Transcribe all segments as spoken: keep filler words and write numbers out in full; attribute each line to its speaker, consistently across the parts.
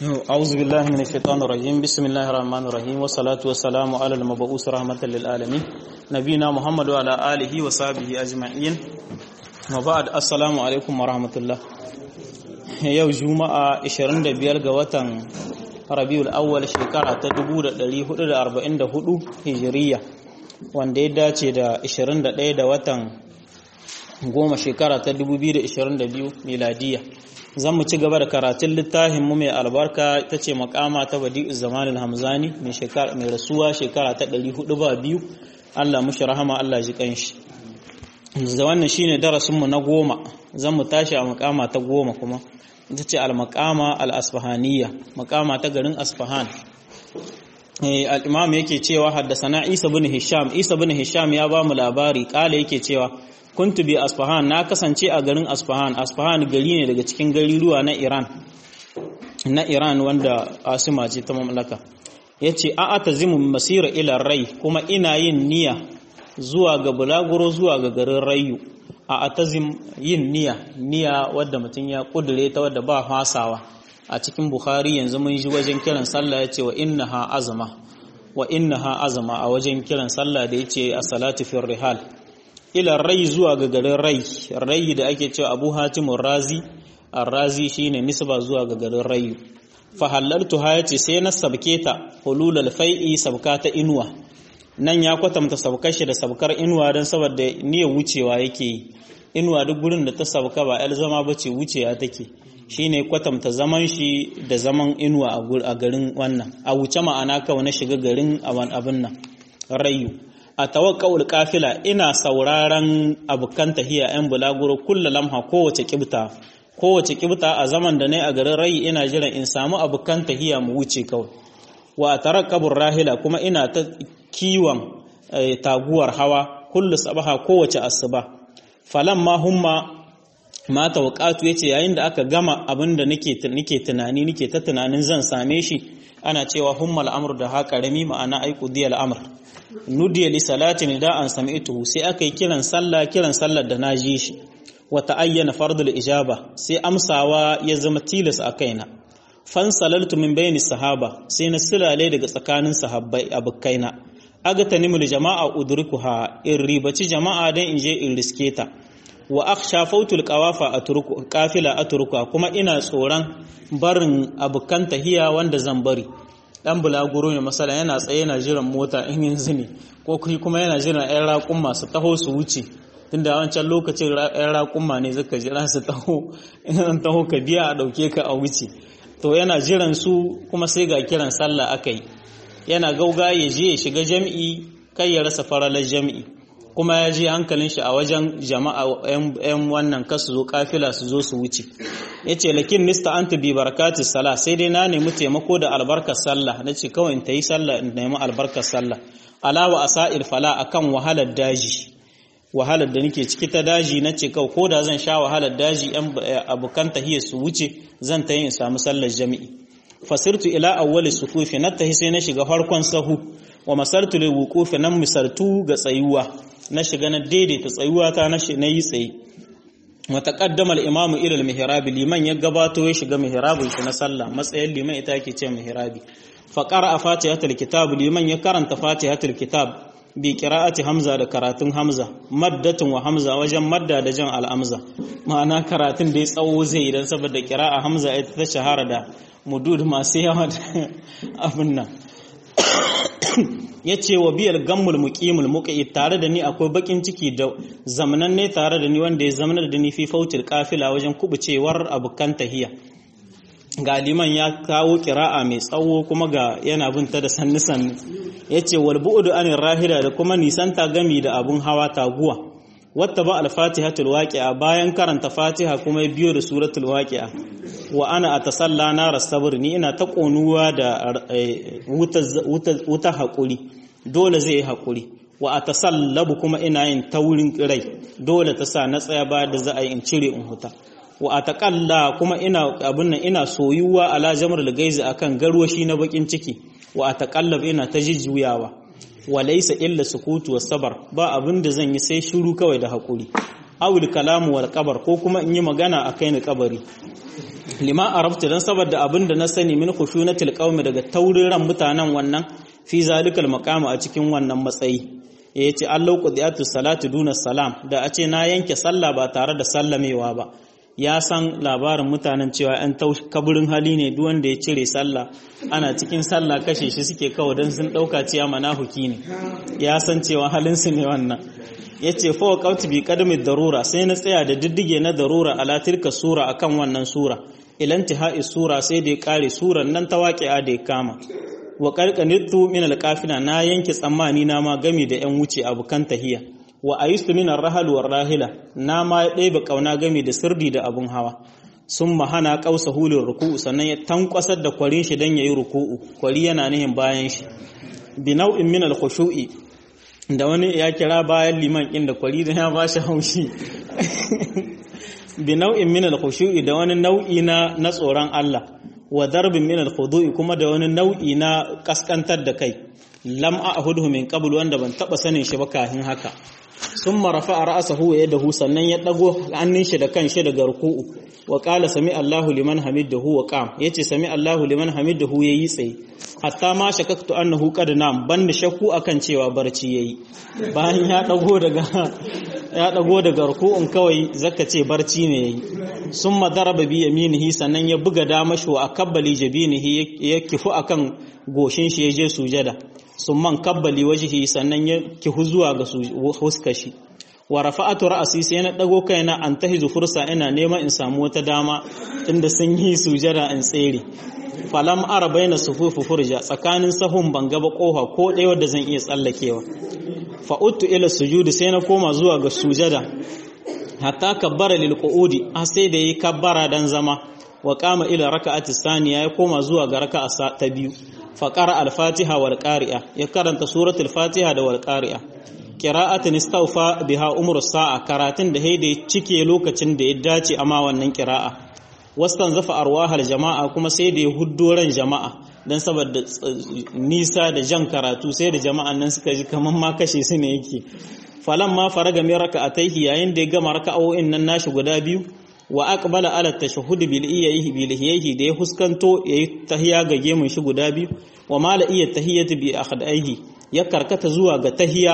Speaker 1: أعوذ بالله من الشيطان الرجيم بسم الله الرحمن الرحيم والصلاة والسلام على المبعوث رحمة للعالمين نبينا محمد وعلى آله وصحبه أجمعين وبعد السلام عليكم ورحمة الله yau juma'a ashirin da biyar ga watan rabiul awwal shekara ta dubu ɗaya da hudu da arba'in da hudu hijiriya wanda ya dace da ashirin da ɗaya da watan goma shekara ta dubu biyu da ashirin da biyu miladiya. Zan mu ci gaba da karatun littafin mu mai albarka ta ce makama ta badi'u zamanin hamzani mai shekara mai rasuwa shekara ta ɗari hudu ba biyu. Allah mushi rahama, Allah ji kanshi. Da wannan shine darasin mu na goma. Zan mu tashi a makama ta goma kuma ita ce al-maqama al-asfahaniya, maqama ta garin Asfahan. Eh al-imam yake cewa haddasana Isa bin Hisham, Isa bin Hisham ya ba mu labari, kala yake cewa kuntu bi Asfahan, na kasance a garin Asfahan. Asfahan gari ne daga cikin garuruwa na Iran na Iran wanda asima ce ta mamlaka. Yace a atazimu masira ila rai, kuma ina yin niyya zuwa ga bulaguro zuwa ga garin Rayu. A atazim yin niyya niyya wadda mutum ya kudure ta wadda ba fasawa. A cikin Bukhari yanzu mun ji wajen kiran sallah yace wa innaha azma wa innaha azma, a wajen kiran sallah da yace as-salatu fi rihal ila rai, zuwa ga garin rai. Rai da ake cewa Abu Hatim ar-Razi ar-Razi shine nisba zuwa ga garin Rai. Fa halaltu ha yace sai na sabke ta hululal fai'i, sabka ta inuwa. Nan ya kwatanta sabkar shi da sabkar inuwa don saboda niyyar wucewa yake yi. Inuwa duk gurin da ta sabka ba el zama bace, wucewa take. Shine kwatanta zaman shi da zaman inuwa a garin wannan. A wuce ma'ana kawai na shiga garin abin nan Rayu. A tawakka'ul kafila, ina sauraron abukan tahiya yan bulaguro kulla lamha, kowace kibta kowace kibta a zaman da ne a garin Rai ina jiran in samu abukan tahiya mu wuce kawai. Wa tarakkabur rahila, kuma ina ta kiwon taguwar hawa kullu sabaha, kowace asuba. Falamma humma ma tawqatu, yace yayin da aka gama abinda nake nake tunani nake ta tunanin zan same shi, ana cewa hummal amru da ha karami, ma'ana ai qudiyal amr. Nudiya li salatin da an sami'tuhu, sai aka yi kiran sallah kiran sallar da naji shi. Wa ta'ayyana fardul ijaba, sai amsawa ya zama tilas a kaina. Fan salaltu min bayni sahaba, sai na silale daga tsakanin sahabbai abukaina. Agatanimul jama'a udrikuha, in ribaci jama'a dan in je in riske ta. Wa akhsha fautul qawafa atruku qafila atruku, kuma ina tsoron barin abukan tahiya wanda zan bari. Dan bulaguro ne masala, yana tsaye yana jiran mota in yanzu ne, ko kuma yana jiran ƴan raƙun masu taho su wuce, tunda wancan lokacin ƴan raƙun ne zaka jira su taho, in an taho ka biya a dauke ka a wuce. To yana jiran su, kuma sai ga kiran sallah akai. Yana gauga ya je ya shiga jami'i, kai ya rasa faralar jami'i, kuma ya ji hankalin shi a wajen jama'a ƴan wannan kasu zo kafila su zo su wuce. Yace lakin nista anta bi barakatis sala, sai dai na nemi taimako da albarkar sallah. Nace kawai in tayi sallah in nemi albarkar sallah. Alawa asail fala, akan wahalar daji, wahalar da nake ciki ta daji. Nace kawai ko da zan sha wahalar daji ƴan abukan tahiyya su wuce, zan tayi in samu sallar jami'i. Fasirtu ila awwali sufufi, natahi sai na shiga farkon sahu. Wa masartu lil wuqufi, nan misartu ga tsayuwa, na shiga na daidaita tsayuwa ta, na yi tsaye. Wa taqaddama al-imamu ila al-mihrab, liman ya gabato ya shiga mihrabin shi na sallah. Matsayin liman ita yake ce mihrabi. Fa qara'a fatihatul kitab, liman ya karanta fatihatul kitab bi qira'ati hamza, da karatun hamza. Maddatun wa hamza, wajen madda da jan al-hamza, ma'ana karatun da ya tsawo zai, idan saboda qira'a hamza ita ta shahara da mudud masu yawa abin nan. Ya ce wa biyar gammul muqimul muqi, tare da ni akwai bakin ciki da zamanan ne tare da ni, wanda ya zamanar da ni fi fautil kafila, wajen kubucewar abukan tahiya. Ga liman ya kawo kira'a mai tsawo, kuma ga yana binta da sannu sannu. Ya ce wal bu'du anir rahila, da kuma nisanta gami da abun hawa taguwa. Wata ba al-fatihatul waqi'a, bayan karanta fatiha kuma biyo da suratul waqi'a. Wa ana atasalla nar as-sabr, ni ina ta konuwa da wuta wuta hakuri, dole zai yi hakuri. Wa atasallabu, kuma ina yin taurin rai, dole ta sa na tsaya ba da za a yi in cire in huta. Wa ataqalla, kuma ina abun nan ina soyuwa ala jamrul gaizi, akan garwashi na bakin ciki. Wa ataqallab, ina ta jijjuyawa. Wa laysa illa sukutu was sabr, ba abin da zan yi sai shiru kawai da hakuri. Awul kalamu wal qabr, ko kuma in yi magana akai ni kabari. lima arabtu dan saboda abinda na sani min khushunatil qaumi daga taurin ran mutanen wannan fi zalikal maqama a cikin wannan matsayi yace allau qudiyatu salatu duna salam da a ce na yanke sallah ba tare da sallamewa ba ya san labarin mutanen cewa an taushi kaburin hali ne duk wanda ya cire sallah ana cikin sallah kashe shi suke kawo dan sun dauka cewa manahuki ne ya san cewa halin su ne wannan yace fa waqtu bi qadami darura sai na tsaya da diddige na darura ala tilka sura akan wannan sura ilantihai sura sai da ya kare suran nan ta waqi'a da ya kama wa qarqanitu min alqafina na yanke tsammani na ma gami da yan wuce abukan tahiya wa ayistu min arrahal war rahila na ma ɗebe kauna gami da sirdi da abun hawa sun mahana kausa hulun ruku'u sannan ya tankwasar da kwarin shi dan yayi ruku'u kwari yana nihin bayan shi bi nau'in min al-khushu'i da wani ya kira bayan liman ɗin da kwari da ya bashi haushi bi nau'in min al-khushu'i da wani nau'i na na tsoron Allah wa darbin min al-khudu'i kuma da wani nau'i na kaskantar da kai lam a'hudhu min qabl wanda ban taba sanin shi ba kafin haka summa rafa'a ra'sahu wa yadahu sannan ya dago hannun shi da kanshi daga ruku'u wa qala sami Allahu liman hamidahu wa qam yace sami Allahu liman hamidahu yayi tsaye hatta ma shakaktu annahu qad nam ban shakku akan cewa barci yayi bayan ya dago daga ya dago daga ruku'un kawai zaka ce barci ne yayi summa daraba bi yaminihi sannan ya buga damashi wa akabbali jabinihi ya kifu akan goshin shi yaje sujada summan kabbali wajhi sannan ya kihu zuwa ga huskar shi wa rafa'atu ra'si sai na dago kaina an tahizu fursa ina neman in samu wata dama inda sun yi sujada in tsere falam ara baina sufufu furja tsakanin sahun ban gaba kofa ko ɗaya wanda zan iya tsallakewa fa uttu ila sujudi sai na koma zuwa ga sujada hatta kabbara lil qu'udi sai da yi kabbara dan zama wa qama ila raka'ati saniya ya koma zuwa ga raka'a ta biyu fa qara al-fatiha wal qari'a ya karanta suratul fatiha da wal qari'a qira'atan istawfa biha umru sa'a karatun da haide cike lokacin da ya dace amma wannan qira'a wastan zafa arwahal jama'a kuma sai da ya huddo ran jama'a dan saboda nisa da jan karatu sai da jama'an nan suka ji kaman ma kashe su ne yake falan ma faraga mai raka'ataihi yayin da ya gama raka'o'in nan nashi guda biyu wa aqbala ala tashahhud bil iyahi bil hiyahi da ya huskanto yayi tahiyya ga gemun shi guda biyu wa mala iya tahiyyatu bi akhadaihi ya karkata zuwa ga tahiyya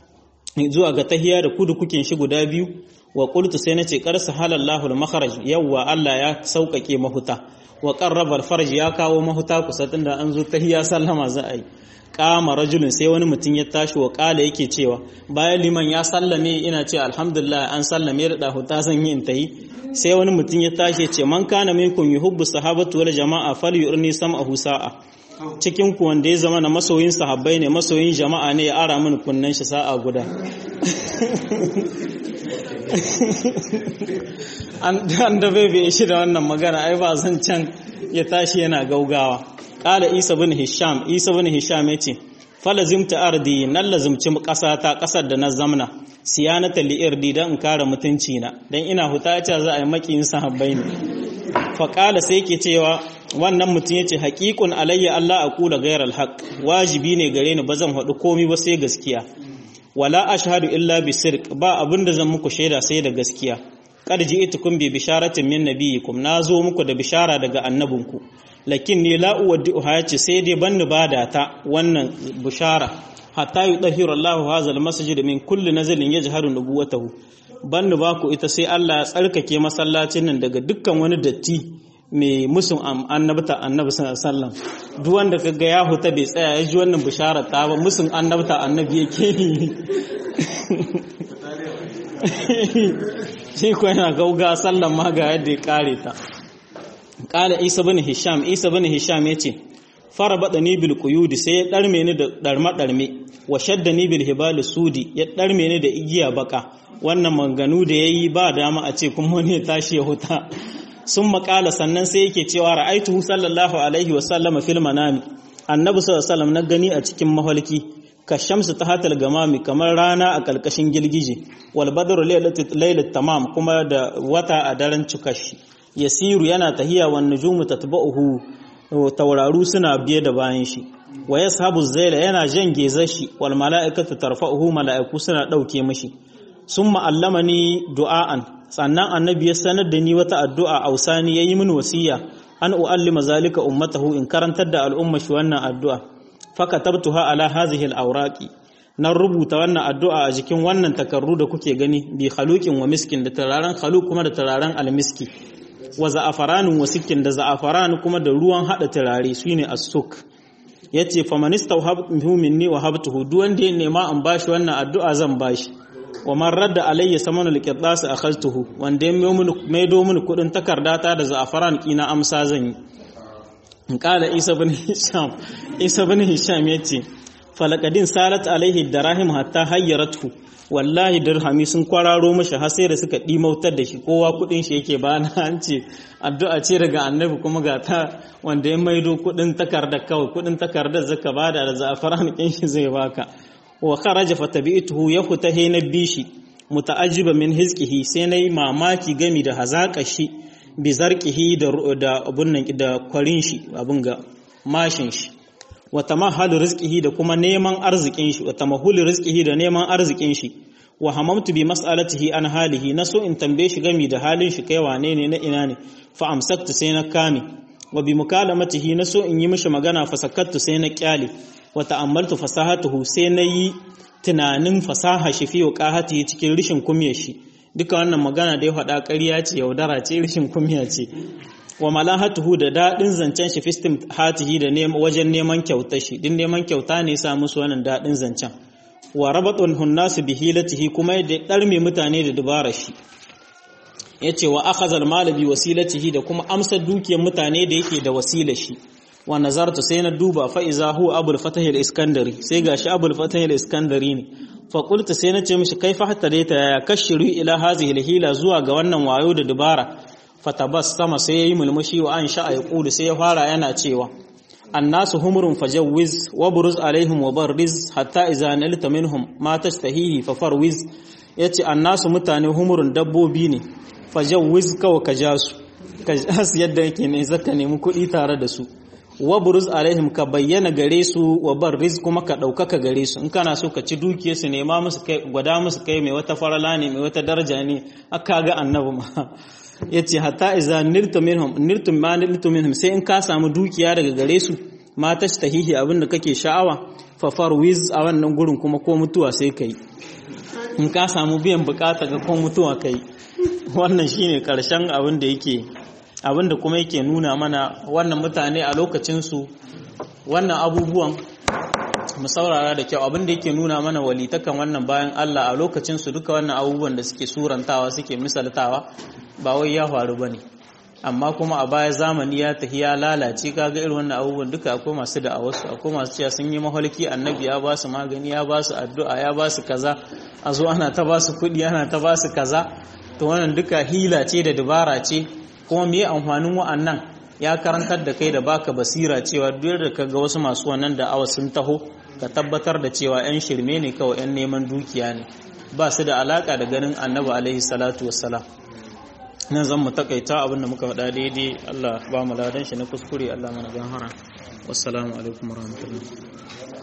Speaker 1: zuwa ga tahiyya da kudu kukin shi guda biyu wa qultu sai nace qarsa halallahu al makharaj yawa Allah ya saukake mahuta wa qarraba al farj ya kawo mahuta kusa tunda an zo tahiyya sallama za a yi kama rajulun sai wani mutum ya tashi wa kala yake cewa bayan liman ya sallame ina ce alhamdulillah an sallame da dahuta zan yi in tayi sai wani mutum ya tashi ya ce man kana minkum yuhibbu sahabatu wal jama'a falyurni sam'ahu sa'a cikin ku wanda ya zama na masoyin sahabbai ne masoyin jama'a ne ya ara mini kunnan shi sa'a guda an da bai bai shi da wannan magana ai ba zan can ya tashi yana gaugawa qala isa bin hisham isa bin hisham yace falazimta ardi nan lazimci kasata kasar da na zamna siyanata li irdi dan in kare mutunci na dan ina hutaca za a yi makiyin sahabbai ne fa qala sai yake cewa wannan mutum yace haqiqun alayya Allah aqula ghayra alhaq wajibi ne gare ni bazan hadu komai ba sai gaskiya wala ashhadu illa bisirq ba abinda zan muku shaida sai da gaskiya kad ji'tukum bi bisharatin min nabiyikum nazo muku da bishara daga annabinku lakin ni la uwaddi'uha yace sai dai banni bada ta wannan bishara hatta yudahhiru Allahu hadha almasjid min kulli nazalin yajharu nubuwatahu banni ba ku ita sai Allah ya tsarkake masallacin nan daga dukkan wani datti mai musun annabta annabi sallallahu alaihi wasallam duk wanda kaga ya huta bai tsaya ya ji wannan bishara ta ba musun annabta annabi yake shi ko yana gauga sallan ma ga yadda ya kare ta kala isa bin hisham isa bin hisham yace farabadani bil quyudi sai ya darme ni da darma darme wa shaddani bil hibal sudi ya darme ni da igiya baka wannan manganu da yayi ba dama a ce kuma ne tashi ya huta sun makala sannan sai yake cewa ra'aituhu sallallahu alaihi wa sallama fil manami annabi sallallahu alaihi wasallam na gani a cikin mahalki ka shamsu ta hatal gamami kamar rana a kalkashin gilgije wal badru laylat tamam kuma da wata a daren cikashi yasiru yana tahiya wan nujumu tatba'uhu tauraru suna biye da bayan shi wa yashabu zaila yana jan gezar shi wal mala'ikatu tarfa'uhu mala'iku suna dauke mishi summa allamani du'aan sannan annabi ya sanar da ni wata addu'a ausani yayi mini wasiya an uallima zalika ummatahu in karantar da al'umma shi wannan addu'a fakatabtuha ala hadhihi al-awraqi nan rubuta wannan addu'a a jikin wannan takarru da kuke gani bi khaluqin wa miskin da turaren khaluq kuma da turaren almiski wa za'afaranun wa sikin da za'afaran kuma da ruwan hada turare shine as-suk yace famanista wahabtuhu minni wahabtuhu duk wanda ya nema an bashi wannan addu'a zan bashi wa man radda alayya samanu liqtas akhadtuhu wanda ya maido mini kudin takardata da za'afaran kina amsa zan yi in kala Isa bin Hisham Isa bin Hisham yace falaqadin salat alaihi darahim hatta hayyarathu wallahi dirhami sun kwararo mashi har sai da suka dimautar da shi kowa kudin shi yake bana an ce addu'a ce daga annabi kuma ga ta wanda ya maido kudin takarda kawai kudin takardar zaka bada da za'afaran kin shi zai baka wa kharaja fatabi'tuhu yaftahi nabishi muta'ajjiba min hizqihi sai nayi mamaki gami da hazaka shi bi zarqihi da da abun nan da kwarin shi abun ga mashin shi wa tamahalu rizqihi da kuma neman arzikin shi wa tamahulu rizqihi da neman arzikin shi wa hamamtu bi mas'alatihi an halihi naso in tambaye shi gami da halin shi kai wane ne na ina ne fa amsaktu sai na kame wa bi mukalamatihi naso in yi mishi magana fa sakattu sai na kyale wa ta'ammaltu fasahatuhu sai na yi tunanin fasaha shi fi waqahati cikin rishin kumiyar shi duka wannan magana da ya faɗa ƙarya ce yaudara ce rishin kumiya ce wa malahatuhu da dadin zancen shi fistim hatihi da wajen neman kyauta shi din neman kyauta ne sa musu wannan dadin zancen wa rabatun hunnasu bihilatihi kuma da darme mutane da dubara shi yace wa akhadha al-mal bi wasilatihi da kuma amsa dukiyar mutane da yake da wasila shi wa nazartu sai na duba fa iza hu abul fatah al-iskandari sai gashi abul fatah al-iskandari ne fa qultu sai na ce mishi kaifa hatta daita ya kashiru ila hazihi al-hila zuwa ga wannan wayo da dubara fatabas sama sai yayi mulmushi wa an sha'a yaqulu sai ya fara yana cewa annasu humurun fajawwiz wa buruz alaihim wa barriz hatta idza nalta minhum ma tashtahihi fa farwiz yace annasu mutane humurun dabbobi ne fajawwiz kawa kajasu kajas yadda yake ne zaka nemi kuɗi tare da su wa buruz alaihim ka bayyana gare su wa barriz kuma ka ɗaukaka gare su in kana so ka ci dukiyar su nema musu kai gwada musu kai mai wata farala ne mai wata daraja ne aka ga annabi ma yace hatta iza nirtu minhum nirtu ma nirtu minhum sai in ka samu dukiya daga gare su ma tashtahihi abinda kake sha'awa fa farwiz a wannan gurin kuma ko mutuwa sai kai in ka samu biyan bukata ga ko mutuwa kai wannan shine karshen abin da yake abin da kuma yake nuna mana wannan mutane a lokacin su wannan abubuwan mu saurara da kyau abin da yake nuna mana walitakan wannan bayan Allah a lokacin su duka wannan abubuwan da suke surantawa suke misaltawa ba wai ya faru bane amma kuma a baya zamani ya tafi ya lalace kaga irin wannan abubuwan duka akwai masu da awasu akwai masu cewa sun yi mahalki annabi ya ba su magani ya ba su addu'a ya ba su kaza a zo ana ta ba su kuɗi ana ta ba su kaza to wannan duka hila ce da dabara ce kuma me amfanin wa'annan ya karantar da kai da baka basira cewa duk da kaga wasu masu wannan da awa sun taho ka tabbatar da cewa yan shirme ne kawai yan neman dukiya ne ba su da alaka da ganin annabi alaihi salatu wassalam nan zan mu takaita abinda muka faɗa daidai Allah ba mu ladan shi na kuskure Allah mana gafara wassalamu alaikum warahmatullahi